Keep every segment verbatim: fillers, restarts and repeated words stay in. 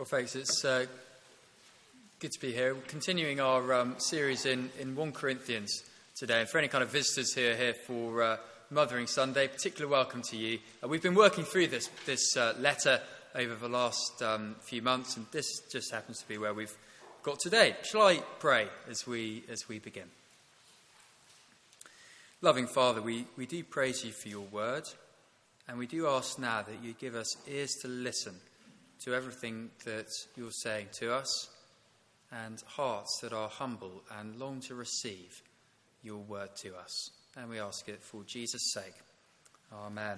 Well, folks, it's uh, good to be here. We're continuing our um, series in, in First Corinthians today. And for any kind of visitors who are here for uh, Mothering Sunday, particular welcome to you. Uh, we've been working through this this uh, letter over the last um, few months, and this just happens to be where we've got today. Shall I pray as we as we begin? Loving Father, we, we do praise you for your word, and we do ask now that you give us ears to listen to everything that you're saying to us, and hearts that are humble and long to receive your word to us. And we ask it for Jesus' sake. Amen.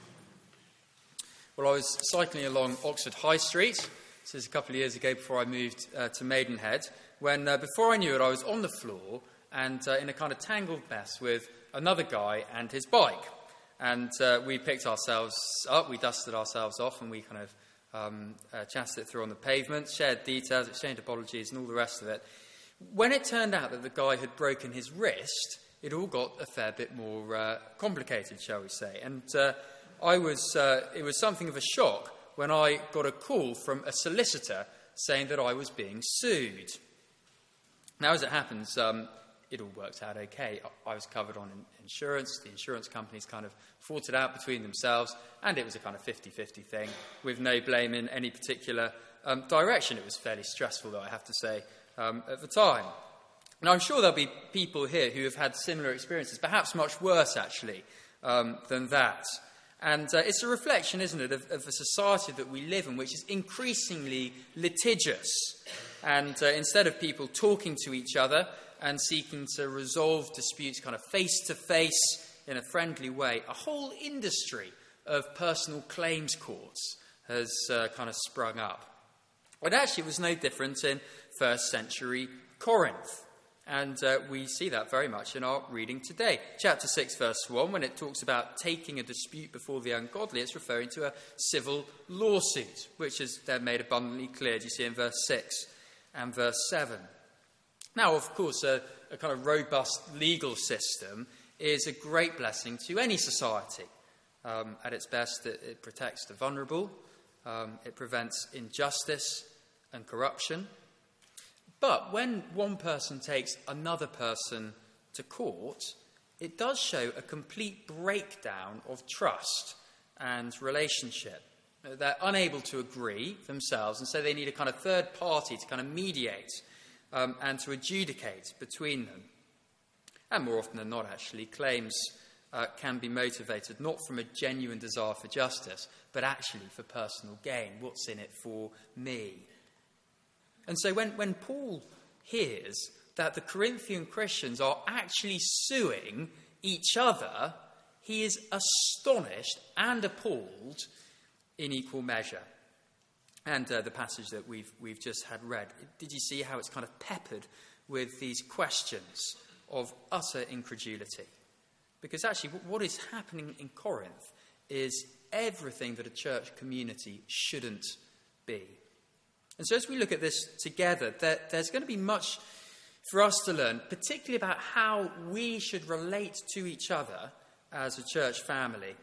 Well, I was cycling along Oxford High Street. This is a couple of years ago before I moved uh, to Maidenhead, when uh, before I knew it, I was on the floor and uh, in a kind of tangled mess with another guy and his bike. And uh, we picked ourselves up, we dusted ourselves off, and we kind of Um, uh, chatted it through on the pavement, shared details, exchanged apologies and all the rest of it. When it turned out that the guy had broken his wrist, it all got a fair bit more uh, complicated, shall we say. And uh, I was, uh, it was something of a shock when I got a call from a solicitor saying that I was being sued. Now, as it happens, um, it all worked out okay. I was covered on insurance. The insurance companies kind of fought it out between themselves, and it was a kind of fifty-fifty thing with no blame in any particular um, direction. It was fairly stressful, though, I have to say, um, at the time. Now, I'm sure there'll be people here who have had similar experiences, perhaps much worse, actually, um, than that. And uh, it's a reflection, isn't it, of, of a society that we live in, which is increasingly litigious. And uh, instead of people talking to each other and seeking to resolve disputes kind of face-to-face in a friendly way, a whole industry of personal claims courts has uh, kind of sprung up. But actually, it was no different in first century Corinth. And uh, we see that very much in our reading today. Chapter six, verse one, when it talks about taking a dispute before the ungodly, it's referring to a civil lawsuit, which is then made abundantly clear, do you see, in verse six and verse seven. Now, of course, a, a kind of robust legal system is a great blessing to any society. Um, at its best, it, it protects the vulnerable, um, it prevents injustice and corruption. But when one person takes another person to court, it does show a complete breakdown of trust and relationship. They're unable to agree themselves, and so they need a kind of third party to kind of mediate Um, and to adjudicate between them. And more often than not, actually, claims uh, can be motivated not from a genuine desire for justice, but actually for personal gain. What's in it for me? And so when, when Paul hears that the Corinthian Christians are actually suing each other, he is astonished and appalled in equal measure. And uh, the passage that we've we've just had read, did you see how it's kind of peppered with these questions of utter incredulity? Because actually what is happening in Corinth is everything that a church community shouldn't be. And so as we look at this together, there, there's going to be much for us to learn, particularly about how we should relate to each other as a church family.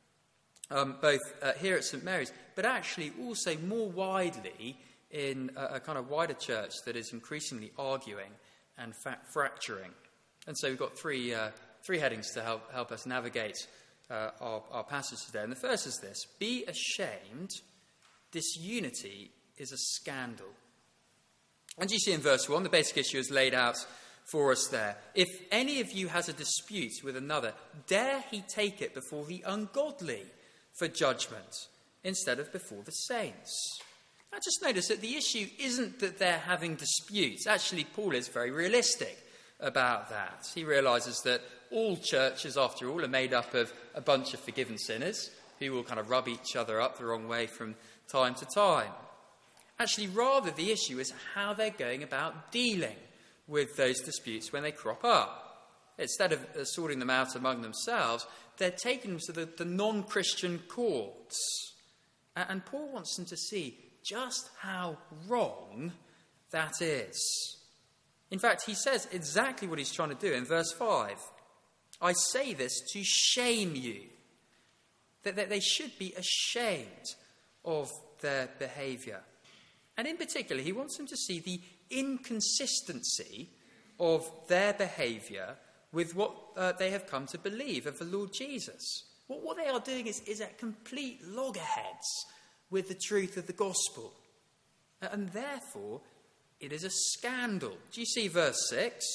Um, both uh, here at Saint Mary's, but actually also more widely in a, a kind of wider church that is increasingly arguing and fa- fracturing. And so we've got three uh, three headings to help help us navigate uh, our, our passage today. And the first is this: be ashamed, disunity is a scandal. And you see in verse one, the basic issue is laid out for us there. If any of you has a dispute with another, dare he take it before the ungodly for judgment instead of before the saints. Now just notice that the issue isn't that they're having disputes. Actually, Paul is very realistic about that. He realises that all churches, after all, are made up of a bunch of forgiven sinners who will kind of rub each other up the wrong way from time to time. Actually, rather, the issue is how they're going about dealing with those disputes when they crop up. Instead of uh, sorting them out among themselves, they're taking them to the, the non-Christian courts. And, and Paul wants them to see just how wrong that is. In fact, he says exactly what he's trying to do in verse five. I say this to shame you. That, that they should be ashamed of their behaviour. And in particular, he wants them to see the inconsistency of their behaviour with what uh, they have come to believe of the Lord Jesus. What, what they are doing is, is at complete loggerheads with the truth of the gospel. And therefore, it is a scandal. Do you see verse six?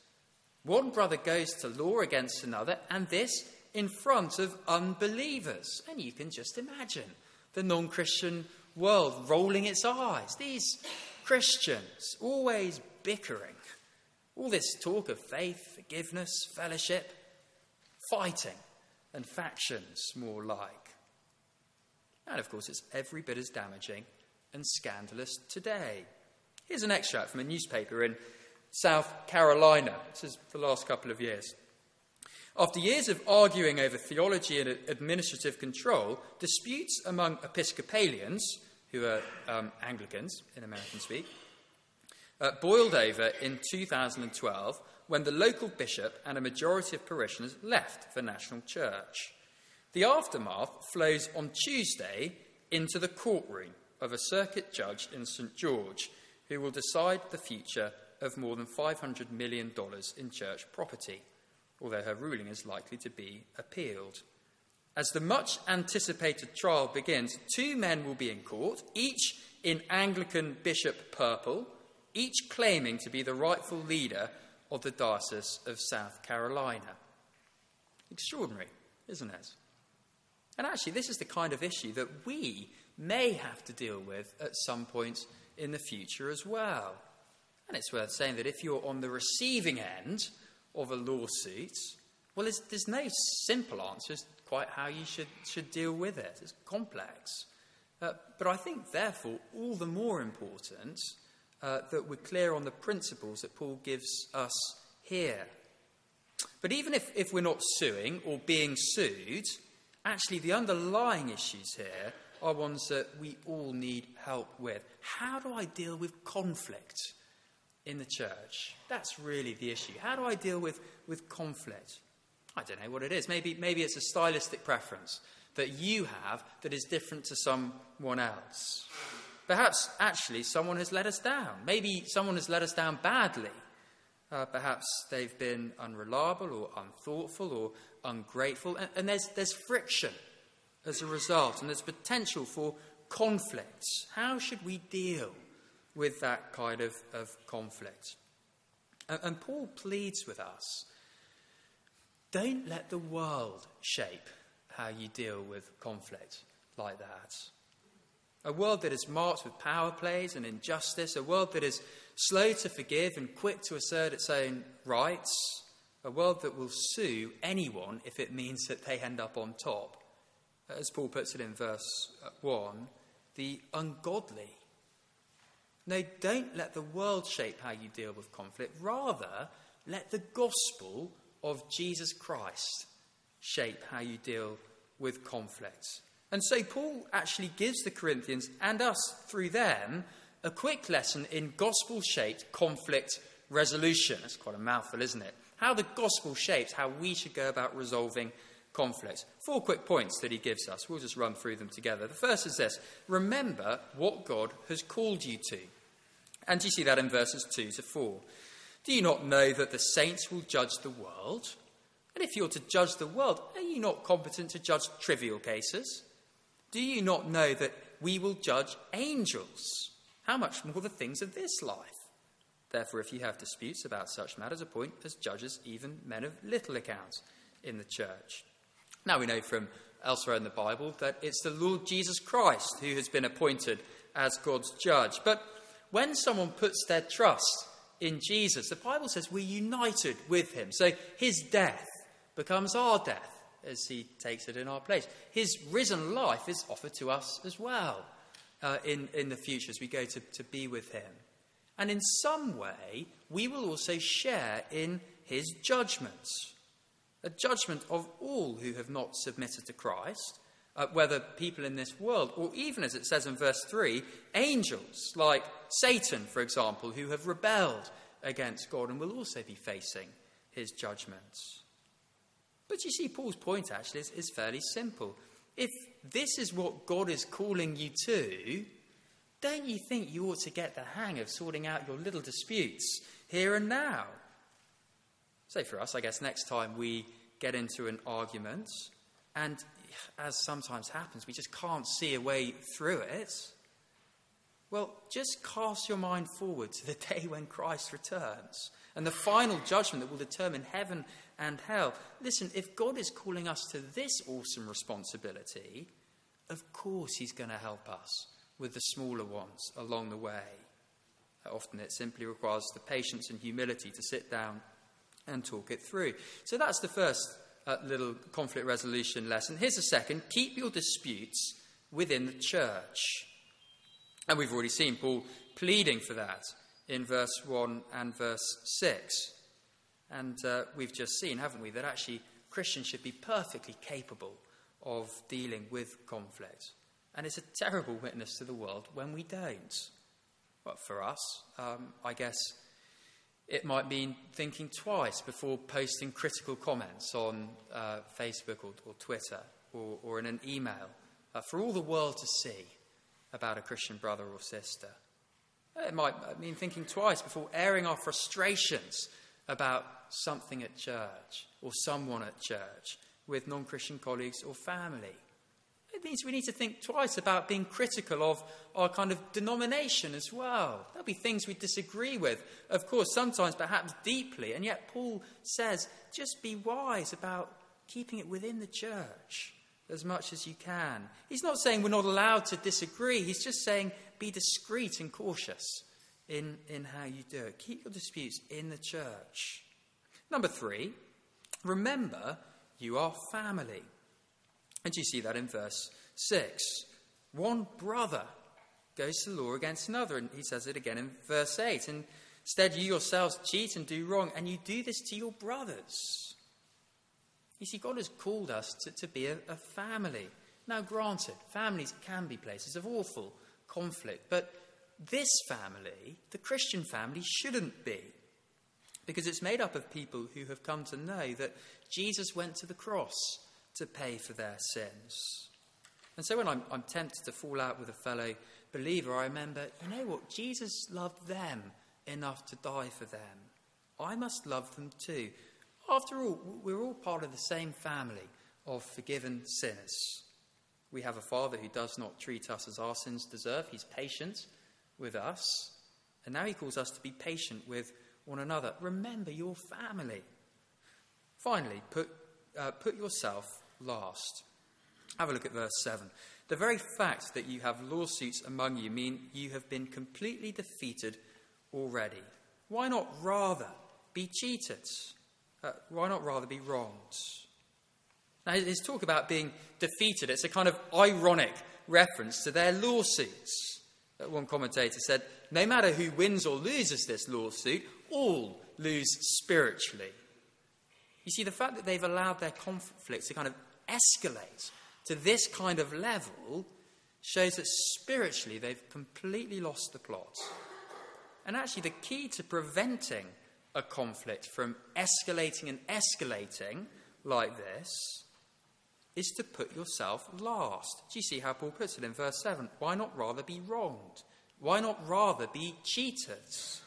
One brother goes to law against another, and this in front of unbelievers. And you can just imagine the non-Christian world rolling its eyes. These Christians always bickering. All this talk of faith, forgiveness, fellowship, fighting, and factions more like. And of course, it's every bit as damaging and scandalous today. Here's an extract from a newspaper in South Carolina. This is the last couple of years. After years of arguing over theology and administrative control, disputes among Episcopalians, who are um, Anglicans in American speak, uh, boiled over in two thousand twelve when the local bishop and a majority of parishioners left the national church. The aftermath flows on Tuesday into the courtroom of a circuit judge in Saint George, who will decide the future of more than five hundred million dollars in church property, although her ruling is likely to be appealed. As the much-anticipated trial begins, two men will be in court, each in Anglican bishop purple, each claiming to be the rightful leader of the Diocese of South Carolina. Extraordinary, isn't it? And actually, this is the kind of issue that we may have to deal with at some point in the future as well. And it's worth saying that if you're on the receiving end of a lawsuit, well, there's, there's no simple answer as to quite how you should, should deal with it. It's complex. Uh, but I think, therefore, all the more important uh, that we're clear on the principles that Paul gives us here. But even if, if we're not suing or being sued, actually the underlying issues here are ones that we all need help with. How do I deal with conflict in the church? That's really the issue. How do I deal with, with conflict? I don't know what it is. Maybe, maybe it's a stylistic preference that you have that is different to someone else. Perhaps, actually, someone has let us down. Maybe someone has let us down badly. Uh, perhaps they've been unreliable or unthoughtful or ungrateful. And, and there's, there's friction as a result, and there's potential for conflicts. How should we deal with that kind of, of conflict? And, and Paul pleads with us, don't let the world shape how you deal with conflict like that. A world that is marked with power plays and injustice, a world that is slow to forgive and quick to assert its own rights, a world that will sue anyone if it means that they end up on top. As Paul puts it in verse one, the ungodly. No, don't let the world shape how you deal with conflict. Rather, let the gospel of Jesus Christ shape how you deal with conflict. And so Paul actually gives the Corinthians and us through them a quick lesson in gospel-shaped conflict resolution. That's quite a mouthful, isn't it? How the gospel shapes how we should go about resolving conflict. Four quick points that he gives us. We'll just run through them together. The first is this: remember what God has called you to. And you see that in verses two to four. Do you not know that the saints will judge the world? And if you're to judge the world, are you not competent to judge trivial cases? Do you not know that we will judge angels? How much more the things of this life? Therefore, if you have disputes about such matters, appoint as judges even men of little account in the church. Now we know from elsewhere in the Bible that it's the Lord Jesus Christ who has been appointed as God's judge. But when someone puts their trust in Jesus, the Bible says we're united with him. So his death becomes our death as he takes it in our place. His risen life is offered to us as well uh, in, in the future as we go to, to be with him. And in some way, we will also share in his judgments. A judgment of all who have not submitted to Christ, uh, whether people in this world, or even, as it says in verse three, angels like Satan, for example, who have rebelled against God and will also be facing his judgments. But you see, Paul's point actually is, is fairly simple. If this is what God is calling you to, don't you think you ought to get the hang of sorting out your little disputes here and now? So for us, I guess next time we get into an argument, and as sometimes happens, we just can't see a way through it, well, just cast your mind forward to the day when Christ returns and the final judgment that will determine heaven and hell. Listen, if God is calling us to this awesome responsibility, of course he's going to help us with the smaller ones along the way. Often it simply requires the patience and humility to sit down and talk it through. So that's the first uh, little conflict resolution lesson. Here's the second: keep your disputes within the church. And we've already seen Paul pleading for that in verse one and verse six. And uh, we've just seen, haven't we, that actually Christians should be perfectly capable of dealing with conflict. And it's a terrible witness to the world when we don't. But for us, um, I guess it might mean thinking twice before posting critical comments on uh, Facebook or, or Twitter or, or in an email uh, for all the world to see about a Christian brother or sister. It might mean thinking twice before airing our frustrations about something at church or someone at church with non-Christian colleagues or family. It means we need to think twice about being critical of our kind of denomination as well. There'll be things we disagree with, of course, sometimes perhaps deeply, and yet Paul says just be wise about keeping it within the church as much as you can. He's not saying we're not allowed to disagree. He's just saying be discreet and cautious in, in how you do it. Keep your disputes in the church. Number three, remember you are family. And you see that in verse six. One brother goes to law against another, and he says it again in verse eight. Instead, you yourselves cheat and do wrong, and you do this to your brothers. You see, God has called us to, to be a, a family. Now, granted, families can be places of awful conflict, but this family, the Christian family, shouldn't be, because it's made up of people who have come to know that Jesus went to the cross to pay for their sins. And so when I'm, I'm tempted to fall out with a fellow believer, I remember, you know what? Jesus loved them enough to die for them. I must love them too. After all, we're all part of the same family of forgiven sinners. We have a Father who does not treat us as our sins deserve. He's patient with us. And now he calls us to be patient with one another. Remember your family. Finally, put, uh, put yourself last. Have a look at verse seven. The very fact that you have lawsuits among you mean you have been completely defeated already. Why not rather be cheated? Uh, why not rather be wronged? Now, his talk about being defeated, it's a kind of ironic reference to their lawsuits. Uh, one commentator said, no matter who wins or loses this lawsuit, all lose spiritually. You see, the fact that they've allowed their conflicts to kind of escalate to this kind of level shows that spiritually they've completely lost the plot. And actually the key to preventing a conflict from escalating and escalating like this is to put yourself last. Do you see how Paul puts it in verse seven? Why not rather be wronged? Why not rather be cheated?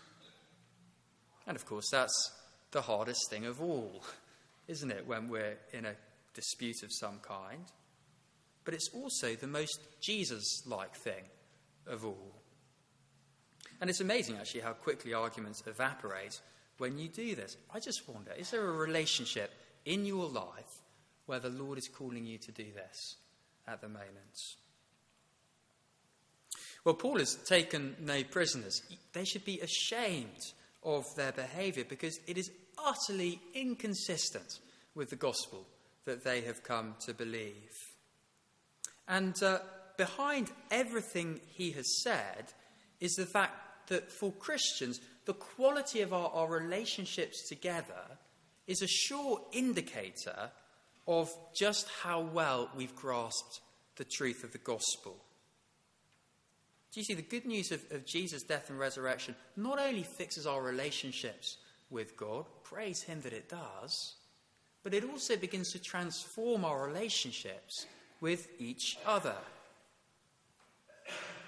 And of course that's the hardest thing of all, isn't it, when we're in a dispute of some kind? But it's also the most Jesus-like thing of all. And it's amazing, actually, how quickly arguments evaporate when you do this. I just wonder, is there a relationship in your life where the Lord is calling you to do this at the moment? Well, Paul has taken no prisoners. They should be ashamed of their behaviour because it is utterly inconsistent with the gospel that they have come to believe. And uh, behind everything he has said is the fact that for Christians, the quality of our, our relationships together is a sure indicator of just how well we've grasped the truth of the gospel. Do you see, the good news of, of Jesus' death and resurrection not only fixes our relationships with God, praise him that it does, but it also begins to transform our relationships with each other.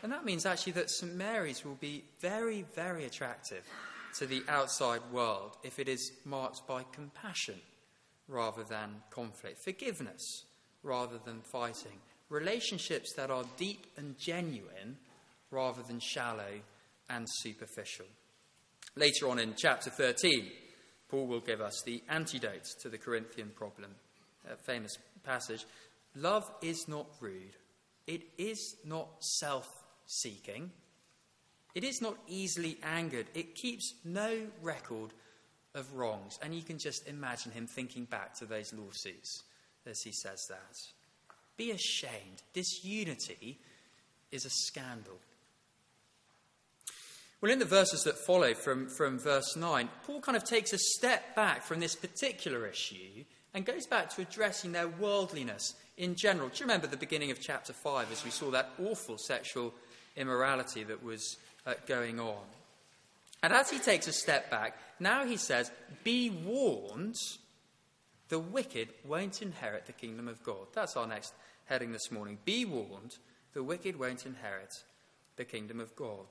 And that means actually that St Mary's will be very, very attractive to the outside world if it is marked by compassion rather than conflict, forgiveness rather than fighting, relationships that are deep and genuine rather than shallow and superficial. Later on in chapter thirteen, Paul will give us the antidote to the Corinthian problem, a famous passage. Love is not rude. It is not self-seeking. It is not easily angered. It keeps no record of wrongs. And you can just imagine him thinking back to those lawsuits as he says that. Be ashamed. Disunity is a scandal. Well, in the verses that follow from, from verse nine, Paul kind of takes a step back from this particular issue and goes back to addressing their worldliness in general. Do you remember the beginning of chapter five as we saw that awful sexual immorality that was uh, going on? And as he takes a step back, now he says, be warned, the wicked won't inherit the kingdom of God. That's our next heading this morning. Be warned, the wicked won't inherit the kingdom of God.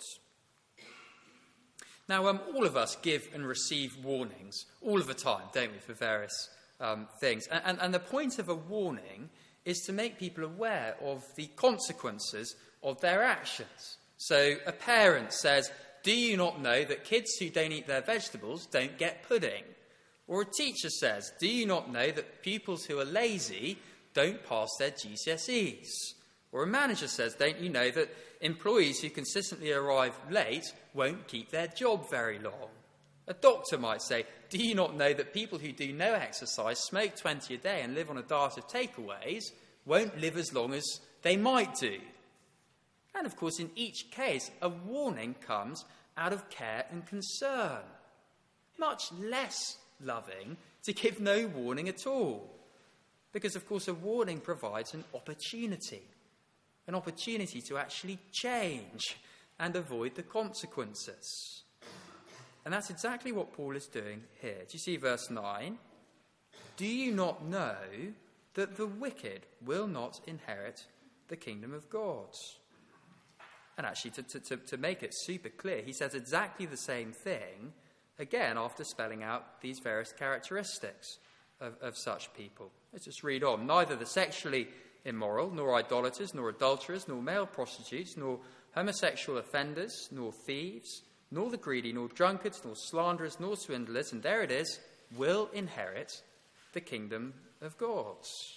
Now, um, all of us give and receive warnings all of the time, don't we, for various um, things. And, and, and the point of a warning is to make people aware of the consequences of their actions. So a parent says, do you not know that kids who don't eat their vegetables don't get pudding? Or a teacher says, do you not know that pupils who are lazy don't pass their G C S Es? Or a manager says, don't you know that employees who consistently arrive late won't keep their job very long? A doctor might say, do you not know that people who do no exercise, smoke twenty a day and live on a diet of takeaways won't live as long as they might do? And of course, in each case, a warning comes out of care and concern. Much less loving to give no warning at all. Because, of course, a warning provides an opportunity. An opportunity to actually change and avoid the consequences. And that's exactly what Paul is doing here. Do you see verse nine? Do you not know that the wicked will not inherit the kingdom of God? And actually, to, to, to make it super clear, he says exactly the same thing, again, after spelling out these various characteristics of, of such people. Let's just read on. Neither the sexually immoral, nor idolaters, nor adulterers, nor male prostitutes, nor homosexual offenders, nor thieves, nor the greedy, nor drunkards, nor slanderers, nor swindlers, and there it is, will inherit the kingdom of God.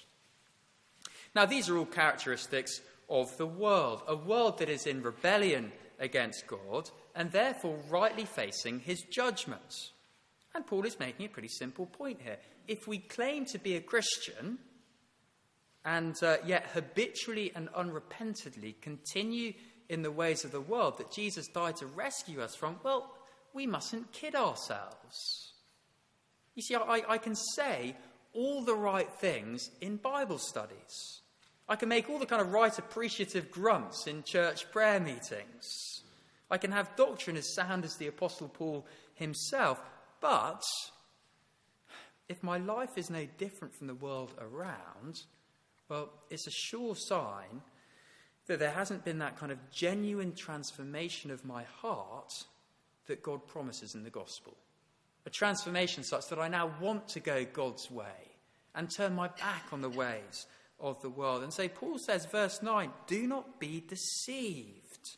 Now, these are all characteristics of the world, a world that is in rebellion against God and therefore rightly facing his judgment. And Paul is making a pretty simple point here. If we claim to be a Christian and uh, yet habitually and unrepentantly continue in the ways of the world that Jesus died to rescue us from, well, we mustn't kid ourselves. You see, I, I can say all the right things in Bible studies. I can make all the kind of right appreciative grunts in church prayer meetings. I can have doctrine as sound as the Apostle Paul himself. But if my life is no different from the world around, well, it's a sure sign that there hasn't been that kind of genuine transformation of my heart that God promises in the gospel. A transformation such that I now want to go God's way and turn my back on the ways of the world. And so Paul says, verse nine, do not be deceived.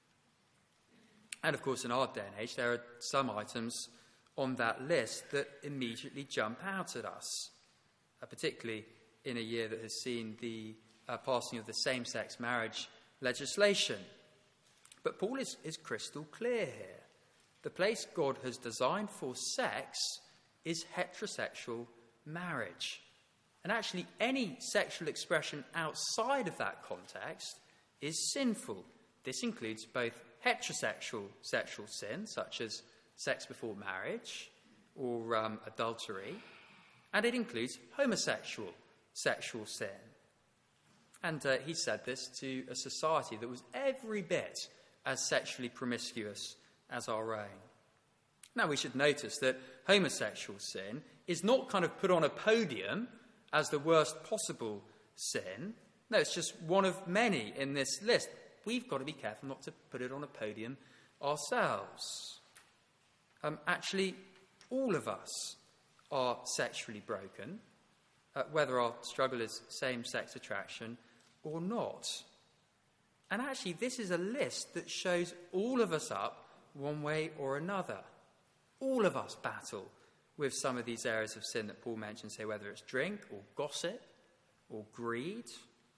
And of course, in our day and age, there are some items on that list that immediately jump out at us, uh, particularly in a year that has seen the uh, passing of the same-sex marriage legislation. But Paul is, is crystal clear here. The place God has designed for sex is heterosexual marriage. And actually, any sexual expression outside of that context is sinful. This includes both heterosexual sexual sin, such as sex before marriage or um, adultery, and it includes homosexual sexual sin. And uh, he said this to a society that was every bit as sexually promiscuous as our own. Now, we should notice that homosexual sin is not kind of put on a podium as the worst possible sin. No, it's just one of many in this list. we've got to be careful not to put it on a podium ourselves. Um, actually, all of us are sexually broken, uh, whether our struggle is same-sex attraction or not. And actually, this is a list that shows all of us up one way or another. All of us battle with some of these areas of sin that Paul mentions here, whether it's drink or gossip or greed.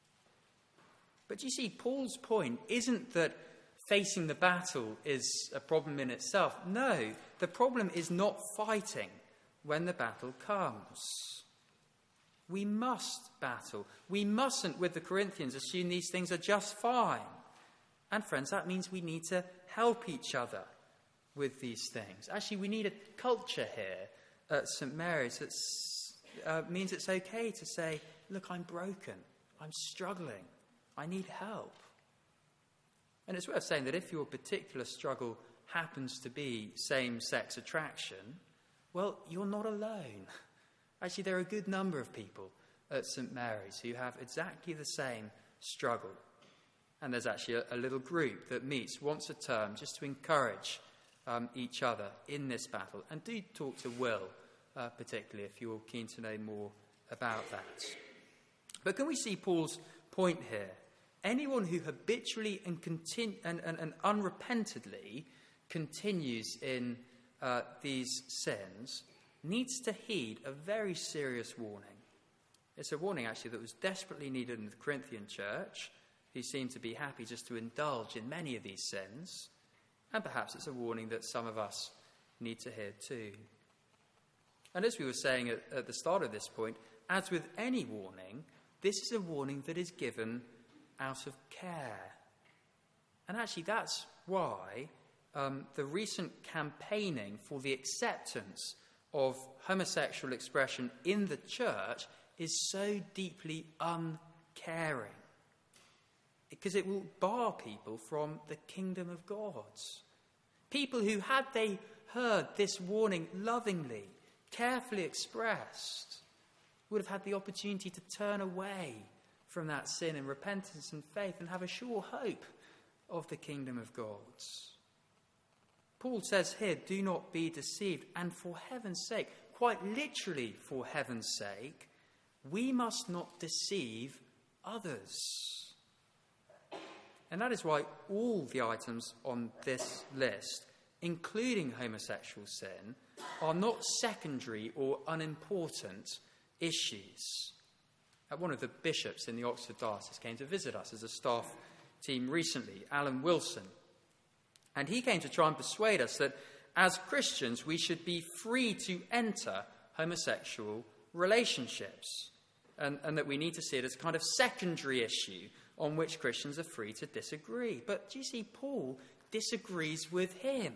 But you see, Paul's point isn't that facing the battle is a problem in itself. No, the problem is not fighting when the battle comes. We must battle. We mustn't, with the Corinthians, assume these things are just fine. And friends, that means we need to help each other with these things. Actually, we need a culture here at St Mary's that uh, means it's okay to say, look, I'm broken. I'm struggling. I need help. And it's worth saying that if your particular struggle happens to be same-sex attraction, well, you're not alone. Actually, there are a good number of people at St Mary's who have exactly the same struggle. And there's actually a, a little group that meets once a term just to encourage um, each other in this battle. And do talk to Will, uh, particularly, if you're keen to know more about that. But can we see Paul's point here? Anyone who habitually and, continu- and, and, and unrepentantly continues in uh, these sins needs to heed a very serious warning. It's a warning, actually, that was desperately needed in the Corinthian church, who seemed to be happy just to indulge in many of these sins. And perhaps it's a warning that some of us need to hear too. And as we were saying at, at the start of this point, as with any warning, this is a warning that is given out of care. And actually, that's why um, the recent campaigning for the acceptance of homosexual expression in the church is so deeply uncaring. Because it will bar people from the kingdom of God. People who, had they heard this warning lovingly, carefully expressed, would have had the opportunity to turn away from that sin in repentance and faith and have a sure hope of the kingdom of God. Paul says here, do not be deceived. And for heaven's sake, quite literally for heaven's sake, we must not deceive others. And that is why all the items on this list, including homosexual sin, are not secondary or unimportant issues. One of the bishops in the Oxford Diocese came to visit us as a staff team recently, Alan Wilson. And he came to try and persuade us that as Christians we should be free to enter homosexual relationships, and, and that we need to see it as a kind of secondary issue on which Christians are free to disagree. But do you see, Paul disagrees with him.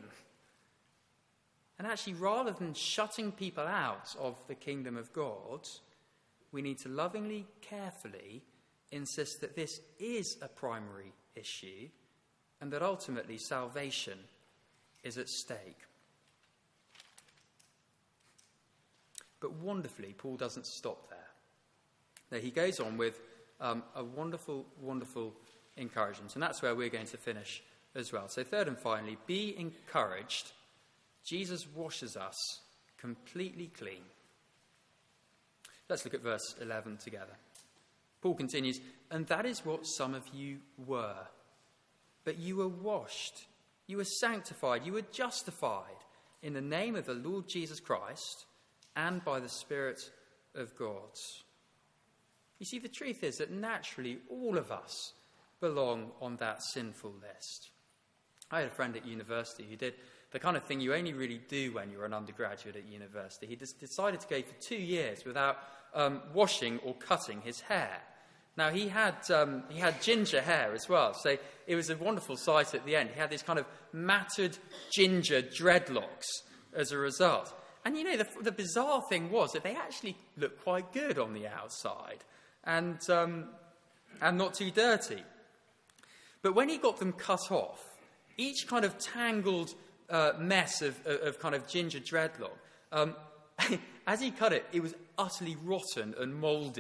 And actually, rather than shutting people out of the kingdom of God, we need to lovingly, carefully insist that this is a primary issue and that ultimately salvation is at stake. But wonderfully, Paul doesn't stop there. Now, he goes on with um, a wonderful, wonderful encouragement, and that's where we're going to finish as well. So third and finally, be encouraged. Jesus washes us completely clean. Let's look at verse eleven together. Paul continues, and that is what some of you were. But you were washed, you were sanctified, you were justified in the name of the Lord Jesus Christ and by the Spirit of God. You see, the truth is that naturally all of us belong on that sinful list. I had a friend at university who did the kind of thing you only really do when you're an undergraduate at university. He just decided to go for two years without um, washing or cutting his hair. Now, he had um, he had ginger hair as well, so it was a wonderful sight at the end. He had these kind of matted ginger dreadlocks as a result. And, you know, the, the bizarre thing was that they actually looked quite good on the outside and um, and not too dirty. But when he got them cut off, each kind of tangled uh, mess of, of, of kind of ginger dreadlock, um, as he cut it, it was utterly rotten and mouldy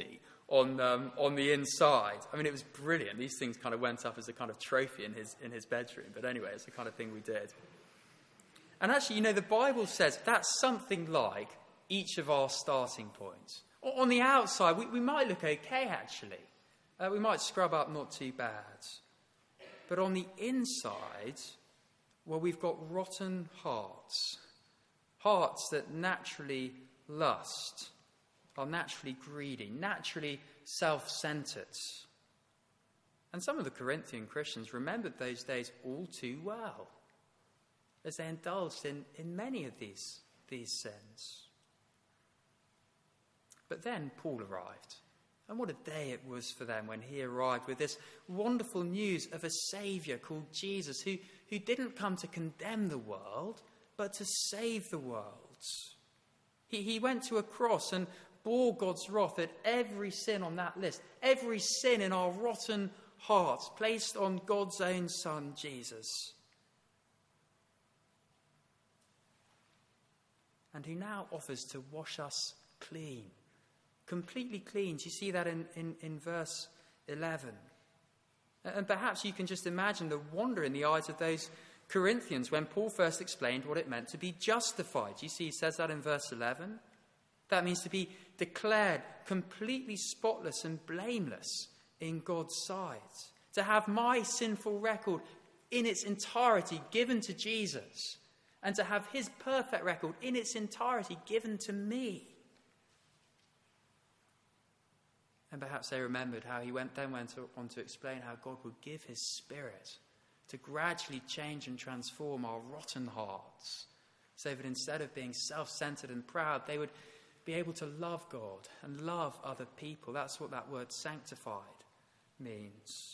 on um, on the inside. I mean, it was brilliant. These things kind of went up as a kind of trophy in his in his bedroom. But anyway, it's the kind of thing we did. And actually, you know, the Bible says that's something like each of our starting points. On the outside, we, we might look okay, actually. Uh, we might scrub up not too bad. But on the inside, well, we've got rotten hearts. Hearts that naturally lust, are naturally greedy, naturally self-centered. And some of the Corinthian Christians remembered those days all too well, as they indulged in, in many of these, these sins. But then Paul arrived. And what a day it was for them when he arrived with this wonderful news of a Saviour called Jesus, who, who didn't come to condemn the world, but to save the world. He, he went to a cross and bore God's wrath at every sin on that list, every sin in our rotten hearts, placed on God's own Son, Jesus. And who now offers to wash us clean. Completely clean. Do you see that in, in, in verse eleven? And perhaps you can just imagine the wonder in the eyes of those Corinthians when Paul first explained what it meant to be justified. You see, he says that in verse eleven. That means to be declared completely spotless and blameless in God's sight. To have my sinful record in its entirety given to Jesus. And to have his perfect record in its entirety given to me. And perhaps they remembered how he went, then went on to explain how God would give his Spirit to gradually change and transform our rotten hearts, so that instead of being self-centered and proud, they would be able to love God and love other people. That's what that word sanctified means.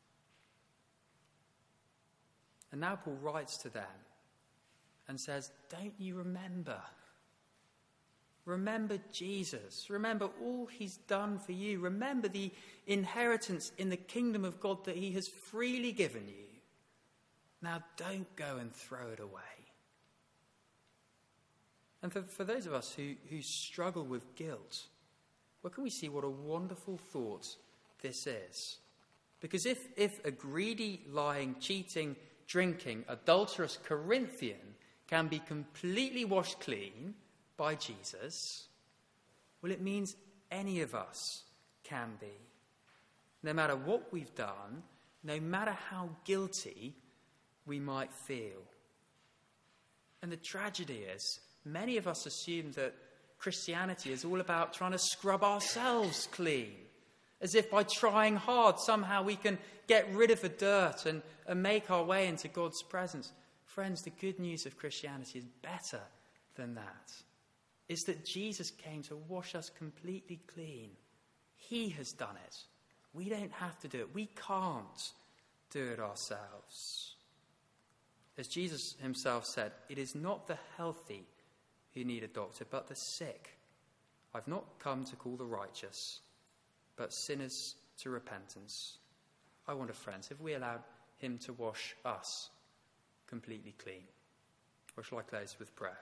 And now Paul writes to them and says, don't you remember? Remember Jesus. Remember all he's done for you. Remember the inheritance in the kingdom of God that he has freely given you. Now don't go and throw it away. And for, for those of us who, who struggle with guilt, well, can we see what a wonderful thought this is? Because if, if a greedy, lying, cheating, drinking, adulterous Corinthian can be completely washed clean by Jesus, well, it means any of us can be. No matter what we've done, no matter how guilty we might feel. And the tragedy is, many of us assume that Christianity is all about trying to scrub ourselves clean, as if by trying hard somehow we can get rid of the dirt and, and make our way into God's presence. Friends, the good news of Christianity is better than that. It's that Jesus came to wash us completely clean. He has done it. We don't have to do it. We can't do it ourselves. As Jesus himself said, it is not the healthy who need a doctor, but the sick. I've not come to call the righteous, but sinners to repentance. I wonder, friends, have we allowed him to wash us completely clean? Or shall I close with prayer?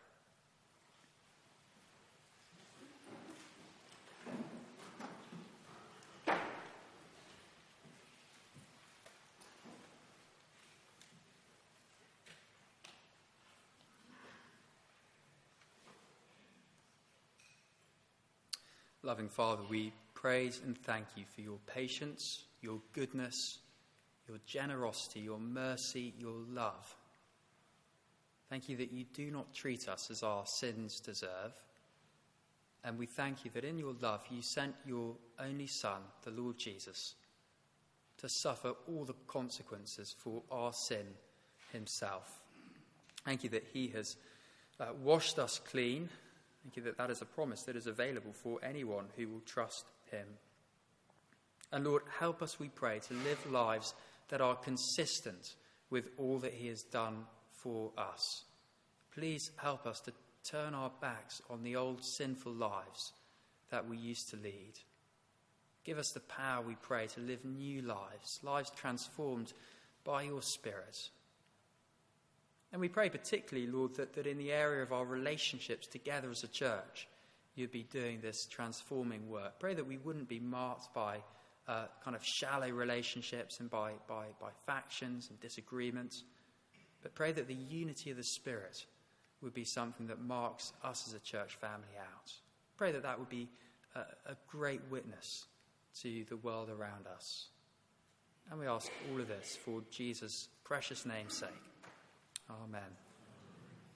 Loving Father, we praise and thank you for your patience, your goodness, your generosity, your mercy, your love. Thank you that you do not treat us as our sins deserve. And we thank you that in your love you sent your only Son, the Lord Jesus, to suffer all the consequences for our sin himself. Thank you that he has uh, washed us clean. Thank you that that is a promise that is available for anyone who will trust him. And Lord, help us, we pray, to live lives that are consistent with all that he has done for us. Please help us to turn our backs on the old sinful lives that we used to lead. Give us the power, we pray, to live new lives, lives transformed by your Spirit. And we pray particularly, Lord, that, that in the area of our relationships together as a church, you'd be doing this transforming work. Pray that we wouldn't be marked by uh, kind of shallow relationships and by, by, by factions and disagreements. But pray that the unity of the Spirit would be something that marks us as a church family out. Pray that that would be a, a great witness to the world around us. And we ask all of this for Jesus' precious name's sake. Amen.